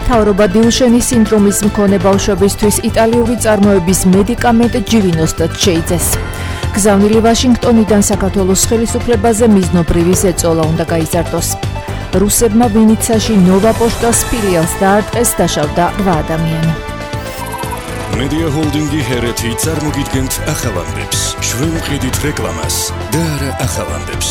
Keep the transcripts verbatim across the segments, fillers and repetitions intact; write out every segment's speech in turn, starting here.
მთავრობა დილუშენის სინდრომის მქონე ბავშვებისთვის იტალიური წარმოების მედიკამენტ ჯივინოსტად შეიძეს. გზავნილი ვაშინგტონიდან საქართველოს ხელისუფლებაზე მიზნობრივი ზეწოლა უნდა გაიზარდოს. რუსებმა ვინიცაში ნოვა პოშტას ფილიალს დაარტყეს, დაშავდა რვა ადამიანი. Media Holdingi ჰერეთი წარმოგიდგენთ ახალამდებს. ჩვენ ვყიდით რეკლამას და არა ახალამდებს.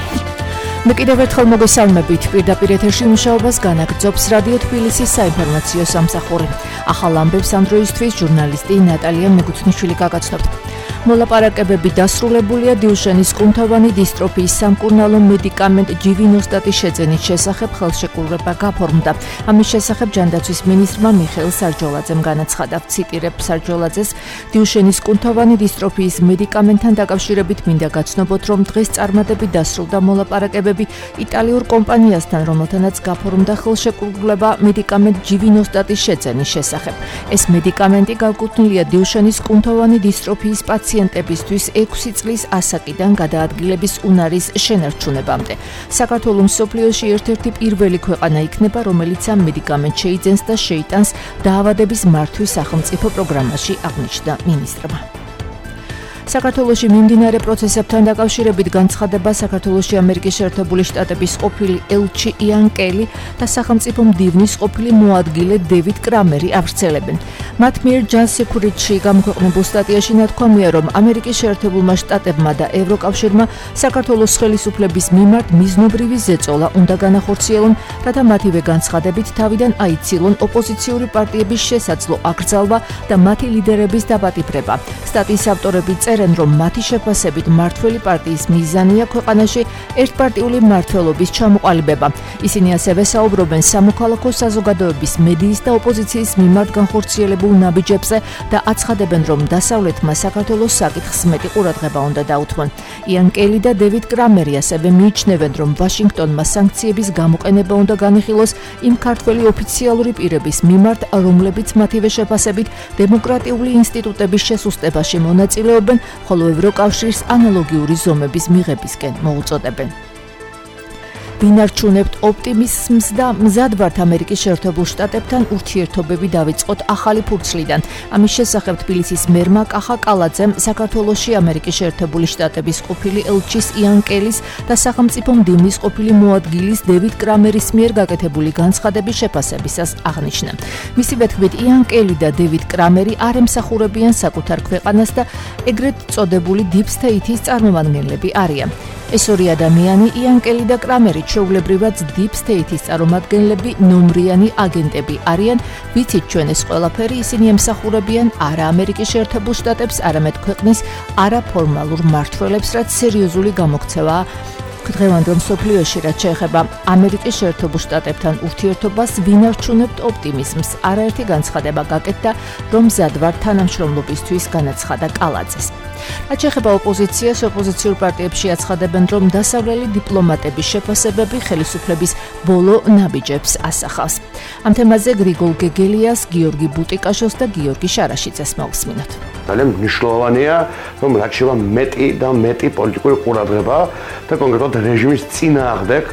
მე კიდევ ერთხელ მოგესალმებით. პირდაპირ ეთერში მუშაობას განაგრძობს რადიო თბილისის საინფორმაციო სამსახური. ახალ ამბებს ამ დროისთვის ჟურნალისტი ნატალია მეგუთნიშვილი გაგაცნობთ. მოლაპარაკებები დასრულებულია დილუშენის კუნთოვანი დისტროფიის სამკურნალო მედიკამენტ ჯივინოსტატის შეძენის შესახებ ხელშეკრულება გაფორმდა. ამის შესახებ ჯანდაცვის მინისტრმა მიხეილ სარჯოლაძემ განაცხადა. ციტირებ სარჯოლაძეს, დილუშენის კუნთოვანი დისტროფიის მედიკამენტთან დაკავშირებით მინდა გაცნობოთ, რომ დღეს წარმატებით დასრულდა მოლაპარაკებები იტალიურ კომპანიასთან, რომელთანაც გაფორმდა ხელშეკრულება მედიკამენტ ჯივინოსტატის შეძენის შესახებ. ეს მედიკამენტი განკუთვნილია დილუშენის კუნთოვანი დისტროფიის პაციენტებისთვის ექვსი წლის ასაკიდან გადაადგილების უნარის შენარჩუნებამდე. საქართველო მსოფლიოში ერთ-ერთი პირველი ქვეყანა იქნება, რომელიც ამ მედიკამენტს შეიძენს და შეიტანს დაავადების მართვის სახელმწიფო პროგრამაში, აღნიშნა მინისტრმა. საქართველოში მიმდინარე პროცესებთან დაკავშირებით განცხადება საქართველოში ამერიკის შეერთებული შტატების ყოფილი ელჩი იან კელი და სახელმწიფო მდივნის ყოფილი მოადგილე დევიდ კრამერი ავრცელებენ. მათ მიერ Just Security-ში გამოქვეყნებულ სტატიაში ნათქვამია, რომ ამერიკის შეერთებულმა შტატებმა და ევროკავშირმა საქართველოს ხელისუფლების მიმართ მიზნობრივი ზეწოლა უნდა განახორციელონ, რათა მათივე განცხადებით თავიდან აიცილონ ოპოზიციური პარტიების შესაძლო აკრძალვა და მათი ლიდერების დაპატიმრება. სტატიის ავტორები წერენ, რომ მათი შეფასებით მმართველი პარტიის მიზანია ქვეყანაში ერთპარტიული მმართველობის ჩამოყალიბება. ისინი ასევე საუბრობენ სამოქალაქო საზოგადოების, მედიის და ოპოზიციის მიმართ განხორციელებულ ნაბიჯებზე და აცხადებენ, რომ დასავლეთმა საქართველოს საკითხს მეტი ყურადღება უნდა დაუთმონ. იან კელი და დევიდ კრამერი ასევე მიიჩნევენ, რომ ვაშინგტონმა სანქციების გამოყენება უნდა განიხილოს იმ ქართველი ოფიციალური პირების მიმართ, რომლებიც მათივე შეფასებით დემოკრატიული ინსტიტუტების შესუსტებაში მონაწილეობენ, ხოლო ევროკავშირს ანალოგიური ზომების მიღებისკენ მოუწოდებენ. ვინარჩუნებთ ოპტიმიზმს და მზად ვართ ამერიკის შეერთებულ შტატებთან ურთიერთობები დავიწყოთ ახალი ფურცლიდან. ამის შესახებ თბილისის მერმა კახა კალაძემ საქართველოში ამერიკის შეერთებული შტატების ყოფილი ელჩის იან კელის და სახელმწიფო მდივნის ყოფილი მოადგილის დევიდ კრამერის მიერ გაკეთებული განცხადების შეფასებისას აღნიშნა. მისივე თქმით, იან კელი და დევიდ კრამერი არ ემსახურებიან საკუთარ ქვეყანას და ეგრეთ წოდებული Deep State-ის წარმომადგენლები არიან. ეს ორი ადამიანი, იან კელი და კრამერი, ჩვეულებრივად Deep State-ის წარმომადგენლები, ნომრიანი აგენტები არიან. ვიცით ჩვენ ეს ყველაფერი, ისინი ემსახურებიან არა ამერიკის შეერთებულ შტატებს, არამედ ქვეყნის არაფორმალურ მმართველებს, რაც სერიოზული გამოქცევაა. დღევანდელ მსოფლიოში, რაც შეეხება ამერიკის შეერთებულ შტატებთან ურთიერთობას, ვინარჩუნებთ ოპტიმიზმს. არაერთი განცხადება გაკეთდა, რომ მზად ვართ თანამშრომლობისთვის, განაცხადა კალაძეს. რაც შეეხება ოპოზიციას, ოპოზიციურ პარტიებში აცხადებენ, რომ დასავლელი დიპლომატების შეფასებები ხელისუფლების ბოლო ნაბიჯებს ასახავს. ამ თემაზე გრიგოლ გეგელიას, გიორგი ბუტიკაშოს და გიორგი შარაშიძეს მოვსმინოთ. ძალიან მნიშვნელოვანია, რომ რაც შევა მეტი და მეტი პოლიტიკური ყურადღება და კონკრეტულად რეჟიმის წინააღმდეგ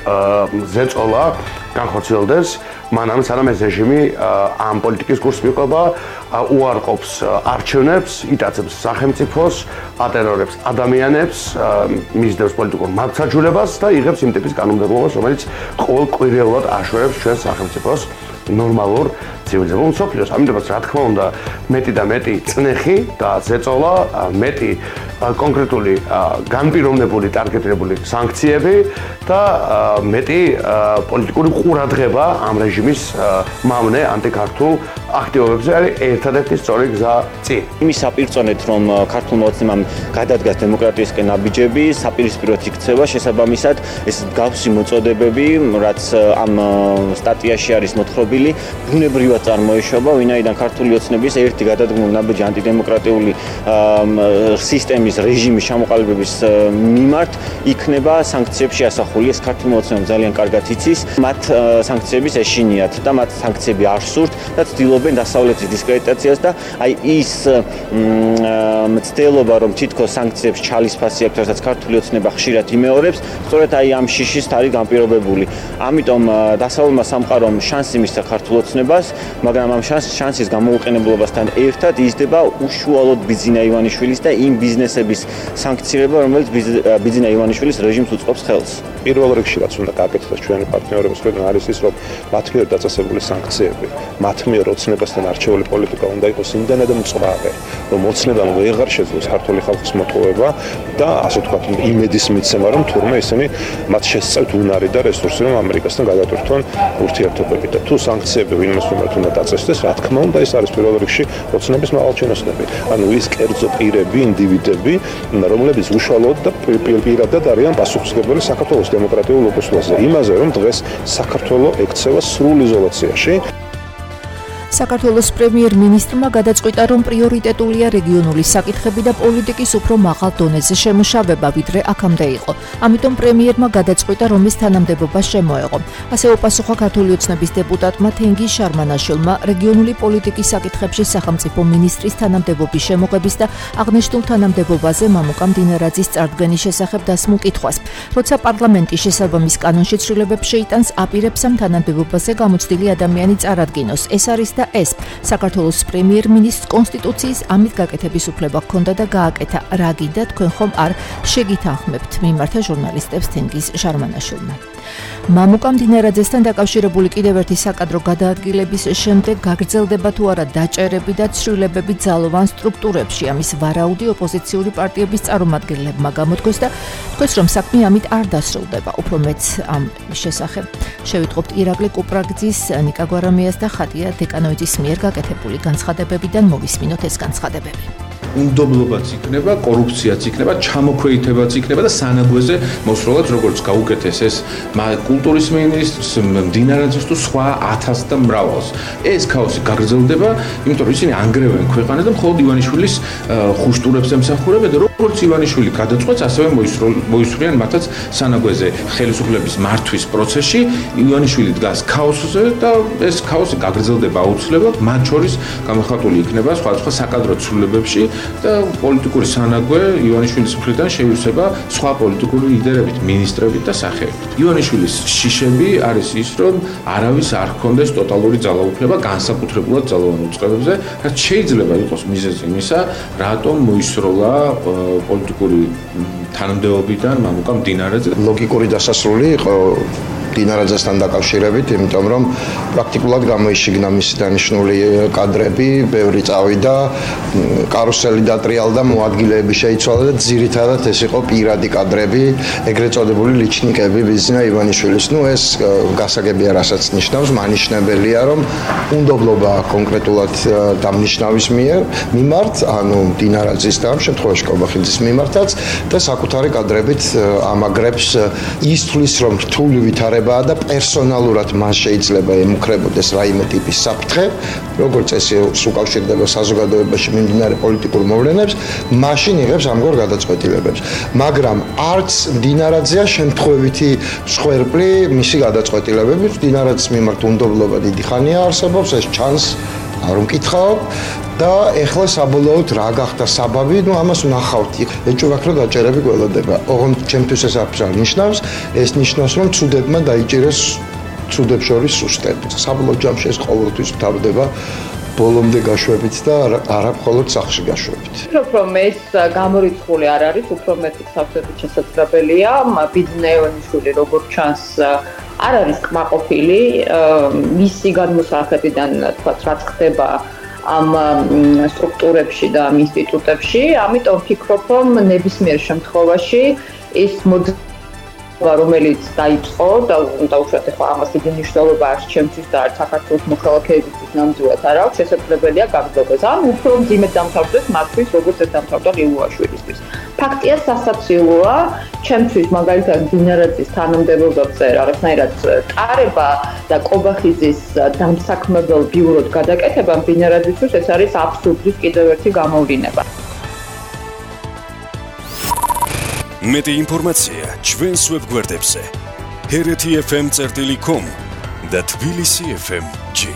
ზეწოლა განხორციელდეს, მანამ სანამ ეს რეჟიმი ამ პოლიტიკის კურსს მიყვება, უარყოფს არჩევნებს, იტაცებს სახელმწიფოს, ატერორებს ადამიანებს, მისდევს პოლიტიკურ მართლმსაჯულებას და იღებს იმ ტიპის კანონმდებლობას, რომელიც ყოველკვირეულად აშორებს ჩვენს სახელმწიფოს ნორმალურ ცივილიზებულ მსოფლიოს. ამიტომაც, რა თქმა უნდა, მეტი და მეტი წნეხი და ზეწოლა, მეტი კონკრეტული განპირობებული, ტარგეტირებული სანქციები და მეტი პოლიტიკური ყურადღება ამ რეჟიმის მავნე ანტიქართულ აქტივობებზე არის ერთადერთი სწორი გზა წინ. იმის საპირწონეთ, რომ ქართულმა ოცნებამ გადადგას დემოკრატიისკენ ნაბიჯები, საპირისპიროდ იქცევა შესაბამისად ეს მსგავსი მოწოდებები, რაც ამ სტატიაში არის მოთხრობილი, ბუნებრივად წარმოიშობა, ვინაიდან ქართული ოცნების ერთი გადადგმული ნაბიჯი ანტიდემოკრატიული სისტემის იმის რეჟიმის ჩამოყალიბების მიმართ იქნება სანქციებში ასახული. ეს ქართულმა ოცნებამ ძალიან კარგად იცის, მათ სანქციების ეშინიათ და მათ სანქციები არ სურთ და ცდილობენ დასავლეთის დისკრედიტაციას და აი ის მცდელობა, რომ თითქოს სანქციებს ჩალის ფასი აქვს, რასაც ქართული ოცნება ხშირად იმეორებს, სწორედ აი ამ შიშის არის განპირობებული. ამიტომ დასავლურმა სამყარომ შანსი მისცა ქართულ ოცნებას, მაგრამ ამ შანსის გამოუყენებლობასთან ერთად იზრდება უშუალოდ ბიძინა ივანიშვილის და იმ ბიზნესების სანქცირება, რომელიც ბიძინა ივანიშვილის რეჟიმს უწყობს ხელს. პირველ რიგში რაც უნდა გააკეთოს ჩვენი პარტნიორების მხრიდან არის ის, რომ მათ მიერ დაწესებული სანქციები, მათ მიერ ოცნებასთან არჩეული პოლიტიკა უნდა იყოს იმდენად მწვავე, რომ ოცნებამ ვეღარ შეძლოს ქართული ხალხის მოტყუება და ასე ვთქვათ, იმედის მიცემა, რომ თურმე ისინი მათ შესწევთ უნარი და რესურსი, რომ ამერიკასთან გადატვირთონ ურთიერთობები და თუ სანქციები ვინმეს მიმართ უნდა დაწესდეს, რა თქმა უნდა, ეს არის პირველ რიგში ოცნების მაღალჩინოსნები. ანუ ის კერძო პირები, ინდივიდები, რომლებიც უშუალოდ და პირადად არიან პასუხისმგებელი საქართველოს დემოკრატიულ ოპოზიციაზე, იმაზე, რომ დღეს საქართველო ექცევა სრულ იზოლაციაში. საქართველოს პრემიერ-მინისტრმა გადაწყვიტა, რომ პრიორიტეტულია რეგიონული საკითხები და პოლიტიკის უფრო მაღალ დონეზე შემუშავება, ვიდრე აქამდე იყო. ამიტომ პრემიერმა გადაწყვიტა, რომ ის თანამდებობა შემოეღო. ასე უპასუხა ქართული ოცნების დეპუტატმა თენგიზ შარმანაშვილმა რეგიონული პოლიტიკის საკითხებში სახელმწიფო მინისტრის თანამდებობის შემოღების და აღნიშნულ თანამდებობაზე მამუკა მდინარაძის წარდგენის შესახებ დასმულ კითხვას. როცა პარლამენტი შესაბამის კანონში ცვლილებებს შეიტანს, აპირებს ამ თანამდებობაზე გამოცდილი ადამიანი წარადგინოს. ეს არის და ეს საქართველოს პრემიერ-მინისტრს კონსტიტუციის ამით გაკეთების უფლება ჰქონდა და გააკეთა. რა გინდა თქვენ ხომ არ შეგითანხმებთ, მიმართა ჟურნალისტებს თენგიზ შარმანაშვილმა. მამუკა მდინარაძესთან დაკავშირებული კიდევ ერთი საკადრო გადაადგილების შემდეგ გაგრძელდება თუ არა დაჭერები და ცვლილებები ძალოვან სტრუქტურებში. ამის ვარაუდი ოპოზიციური პარტიების წარმომადგენლებმა გამოთქვეს და თქვეს, რომ საქმე ამით არ დასრულდება. უფრო მეც ამ შესახებ შევიტყობთ ირაკლი კუპრაძის, ნიკა გვარამიას და ხატია დეკანოიძის მიერ გაკეთებული განცხადებებიდან მოვისმინოთ ეს განცხადებები. უნდობლობაც იქნება, კორუფციაც იქნება, ჩამოქვეითებაც იქნება და სანაგვეზე მოსროლად როგორც გაუკეთეს ეს კულტურის მინისტრს, მდინარაძეს თუ სხვა ათას და მრავალს. ეს ქაოსი გაგრძელდება, იმიტომ რომ ისინი ანგრევენ ქვეყანას და მხოლოდ ივანიშვილის ხუშტურებს ემსახურებენ და როგორც ივანიშვილი გადაწყვეტს, ასევე მოისურვიან მათაც სანაგვეზე ხელისუფლების მართვის პროცესში. ივანიშვილი დგას ქაოსზე და ეს ქაოსი გაგრძელდება აუცილებლად, მათ შორის გამოხატული იქნება სხვადასხვა საკადრო ცვლილებებში და პოლიტიკური სანაგვე ივანიშვილის მხრიდან შეივსება სხვა პოლიტიკური ლიდერებით, მინისტრებით და სახეებით. ივანიშვილის შიშები არის ის, რომ არავის არ ჰქონდეს ტოტალური ძალაუფლება განსაკუთრებულად ძალოვან უწყებებზე, რაც შეიძლება იყოს მიზეზი იმისა, რატომ მოისროლა პოლიტიკური თანამდებობიდან მამუკა მდინარაძე. ლოგიკური დასასრული იყო მდინარაძესთან დაკავშირებით, იმიტომ რომ პრაქტიკულად გამოიშიგნა მისი დანიშნული კადრები, ბევრი წავიდა, კარუსელი დატრიალდა, მოადგილეები შეიცვალა და ძირითადად ეს იყო პირადი კადრები, ეგრეთ წოდებული ლიჩნიკები ბიზნა ივანიშვილის. ნუ ეს გასაგებია, რასაც ნიშნავს, მანიშნებელია, რომ უნდობლობა კონკრეტულად დამნიშნავის მიერ მიმართ, ანუ მდინარაძის და ამ შემთხვევაში კობახიძის მიმართაც და საკუთარი კადრებით ამაგრებს ისთვის, რომ რთული ვითარება და პერსონალურად მას შეიძლება ემუქრებოდეს რაიმე ტიპის საფრთხე, როგორც ეს უკავშირდება საზოგადოებაში მიმდინარე პოლიტიკურ მოვლენებს, მაშინ იღებს ამგვარ გადაწყვეტილებებს. მაგრამ არც მდინარაძეა შემთხვევითი მსხვერპლი მისი გადაწყვეტილებების. მდინარაძის მიმართ უნდობლობა დიდი ხანია არსებობს, ეს ჩანს, არ ვკითხავ და ეხლა საბოლოოდ რა გახდა საბაბი, ნუ ამას ვნახავთ. ეჭვბაქრო დაჭერები გველოდება. ოღონდ ჩემთვის ეს არც არ ნიშნავს, ეს ნიშნავს, რომ ცუდებმა დაიჭერეს ცუდებს შორის სუსტები. საბოლოო ჯამში ეს ყოველთვის მთავრდება ბოლომდე გაშვებით და არა მხოლოდ სახლში გაშვებით. ვფიქრობ, რომ ეს გამორიცხული არ არის, უფრო მეტი საფრთხით შესაძლებელია. ბიძინა ივანიშვილი როგორც ჩანს არ არის კმაყოფილი, მისი გადმოსახედიდან თქვათ, რაც ხდება ამ სტრუქტურებში და ამ ინსტიტუტებში, ამიტომ ვფიქრობ, რომ ნებისმიერ შემთხვევაში ის მოძრაობა, რომელიც დაიწყო და უნდა უშუალოდ ახლა ამას დიდი მნიშვნელობა აქვს ჩემთვის და არც საქართველოს მოქალაქეებისთვის ნამდვილად არ აქვს, შესაძლებელია გაგრძელდეს. ან უფრო მძიმედ დამთავრდეს მათთვის, როგორც ეს დამთავრდა ლეუაშვილისთვის. ფაქტია, სასაცილოა, ჩემთვის მაგალითად მდინარაძის თანამდებობებზე რაღაცნაირად ტარება და კობახიძის დამსაქმებელ ბიუროდ გადაკეთება მდინარაძისთვის ეს არის აბსურდის კიდევ ერთი გამოვლინება. მეტი ინფორმაცია ჩვენს ვებგვერდებზე ჰერეთი ეფ ემ წერტილი კომ და თბილისი ეფ ემ ჯი.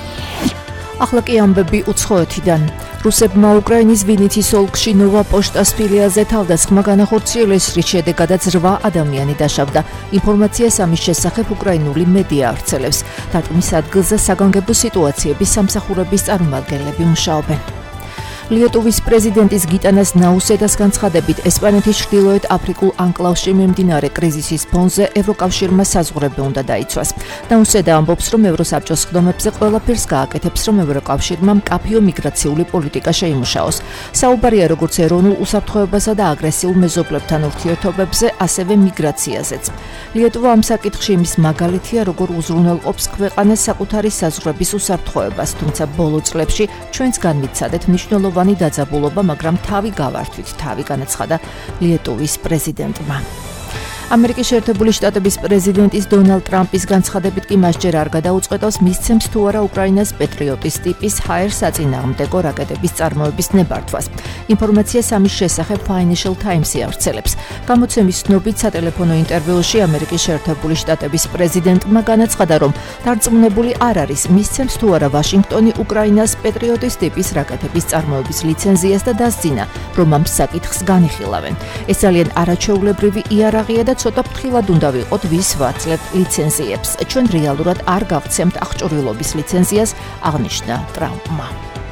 ახლა კი ამბები უცხოეთიდან. რუსებმა უკრაინის ვინიცის ოლქში ნოვა პოშტას ფილიალზე თავდასხმა განახორციელეს, რის შედეგადაც რვა ადამიანი დაშავდა. ინფორმაციას ამის შესახებ უკრაინული მედია ავრცელებს. დარტყმის ადგილზე საგანგებო სიტუაციების სამსახურების წარმომადგენლები მუშაობენ. ლიეტუვის პრეზიდენტის გიტანას ნაუსედას განცხადებით, ესპანეთის ჩრდილოეთ აფრიკულ ანკლავში მიმდინარე კრიზისის ფონზე ევროკავშირმა საზღვრები უნდა დაიცვას. ნაუსედა ამბობს, რომ ევროსაბჭოს სხდომებზე ყველაფერს გააკეთებს, რომ ევროკავშირმა მკაფიო მიგრაციული პოლიტიკა შეიმუშაოს. საუბარია როგორც ეროვნულ უსაფრთხოებასა და აგრესიულ მეზობლებთან ურთიერთობებზე, ასევე მიგრაციაზეც. ლიეტუვა ამ საკითხში იმის მაგალითია, როგორ უზრუნველყოფს ქვეყანას საკუთარი საზღვრების უსაფრთხოებას, თუმცა ბოლო წლებში ჩვენც განვიცადეთ მნიშვნელოვანი დაძაბულობა, მაგრამ თავი გავართვით, თავი განაცხადა ლიეტუვის პრეზიდენტმა. ამერიკის შეერთებული შტატების პრეზიდენტის დონალდ ტრამპის განცხადებით კი მასჯერ არ გადაუწყვეტავს მისცემს თუ არა უკრაინას პეტრიოტის ტიპის ჰაერ საწინააღმდეგო რაკეტების წარმოების ნებართვას. ინფორმაციას ამის შესახებ Financial Times-ი ავრცელებს. გამოცემის ცნობით სატელეფონო ინტერვიუში ამერიკის შეერთებული შტატების პრეზიდენტმა განაცხადა, რომ დარწმუნებული არ არის მისცემს თუ არა ვაშინგტონი უკრაინას პეტრიოტის ტიპის რაკეტების წარმოების ლიცენზიას და დასძინა, რომ ამ საკითხს განიხილავენ. ეს ძალიან არაჩვეულებრივი იარაღია და ცოტა ფრთხილად უნდა ვიყოთ, ვის ვაძლევთ ლიცენზიებს. ჩვენ რეალურად არ გავცემთ აღჭურვილობის ლიცენზიას, აღნიშნა ტრამპმა.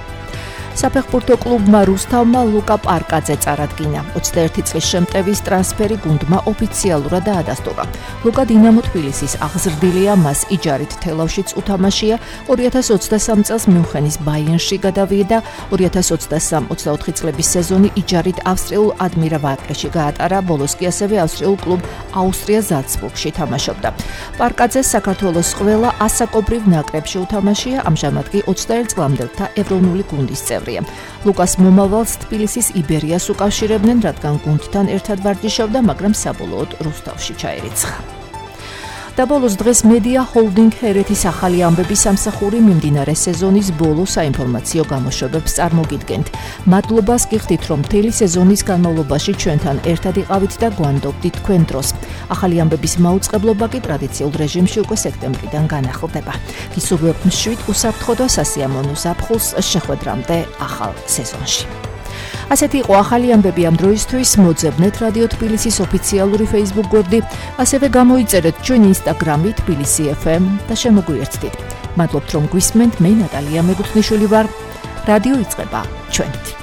საფეხბურთო კლუბმა რუსთავმა ლუკა პარკაძე წარადგინა. ოცდაერთი წლის შემტევის ტრანსფერი გუნდმა ოფიციალურად დაადასტურა. ლუკა დინამო თბილისის აღზრდილია, მას იჯარით თელავშიც უთამაშია, ორი ათას ოცდასამ წელს მიუნხენის ბაიერნში გადავიდა, ორი ათას ოცდასამ ოცდაოთხი წლების სეზონი იჯარით ავსტრიულ ადმირა ვაკეში გაატარა, ბოლოს კი ასევე ავსტრიულ კლუბ აუსტრია ზალცბურგში თამაშობდა. პარკაძე საქართველოს ყველა ასაკობრივ ნაკრებში უთამაშია, ამჟამად კი ოცდაერთ წლამდელთა ეროვნული გუნდის წევრი. ლუკას მომავალს თბილისის იბერიას უკავშირებდნენ, რადგან გუნდთან ერთად ვარჯიშობდა, მაგრამ საბოლოოდ რუსთავში ჩაერიცხა. და ბოლოს დღეს მედია ჰოლდინგ ჰერეთის ახალი ამბების სამსახური მიმდინარე სეზონის ბოლო საინფორმაციო გამოშვებებს წარმოგიდგენთ. მადლობას გიხდით, რომ მთელი სეზონის განმავლობაში ჩვენთან ერთად იყავით და გვანდობდით თქვენ დროს. ახალი ამბების მაუწყებლობა კი ტრადიციულ რეჟიმში უკვე სექტემბრიდან განახლდება. გისურვებთ მშვიდ, უსაფრთხო და სასიამოვნო ზაფხულს შეხვედრამდე ახალ სეზონში. ასეთი იყო ახალი ამბები ამ დროისთვის. მოძებნეთ რადიო თბილისის ოფიციალური Facebook გვერდი, ასევე გამოიწერეთ ჩვენ Instagram-ი თბილისი ეფ ემ და შემოგვიერთდით. მადლობთ რომ გვისმენთ, მე ნატალია მეგუთნიშვილი ვარ. რადიო იწყება ჩვენით.